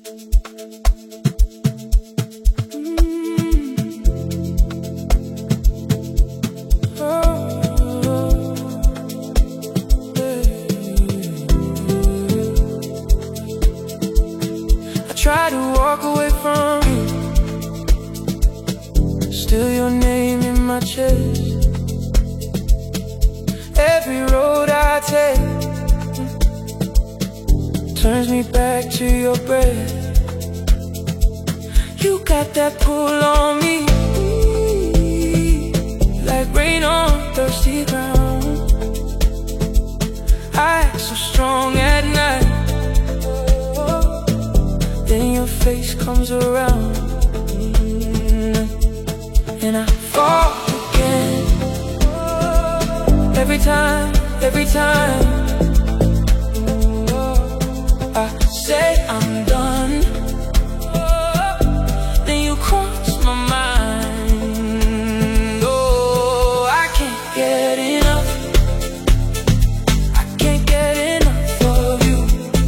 Try to walk away from you, still your name in my chest. Every road I take turns me back to your breath. You got that pull on me, like rain on thirsty ground. I act so strong at night, then your face comes around, and I fall again. Every time I say I'm done, then you cross my mind. Oh, I can't get enough, I can't get enough of you.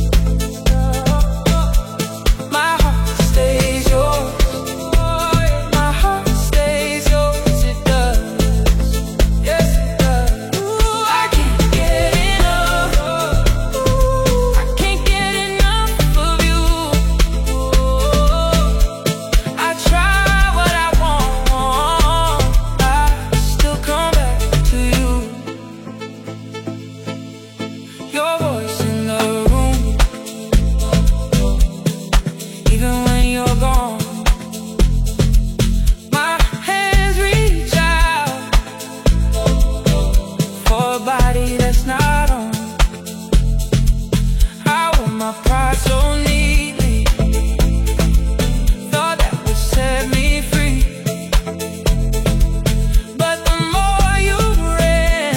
My heart stays yours, my heart stays yours, it does, yes it does. Ooh, I can't get enough, I can't get enough of you. I try what I want, I still come back to you. Your voice in the room, even when you're gone. My hands reach out for a body that's not on. I wear my pride so neatly, thought that would set me free. But the more you ran,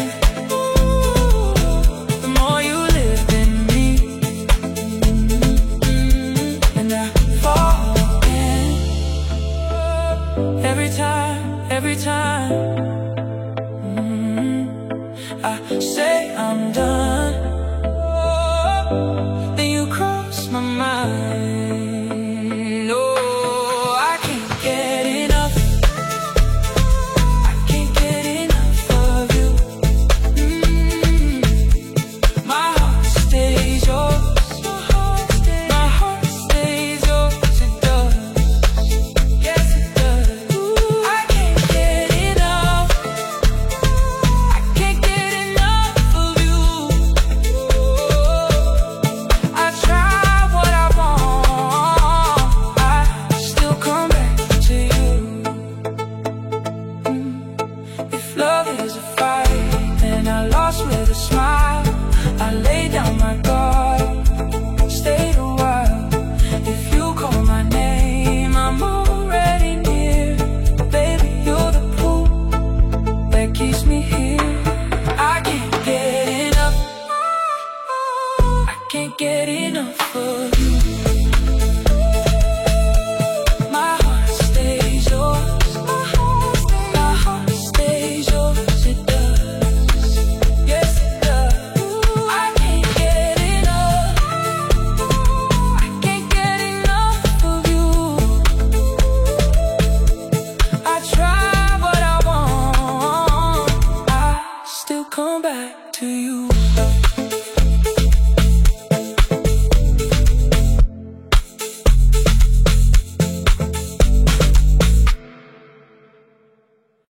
the more you lived in me, and I fall again. Every time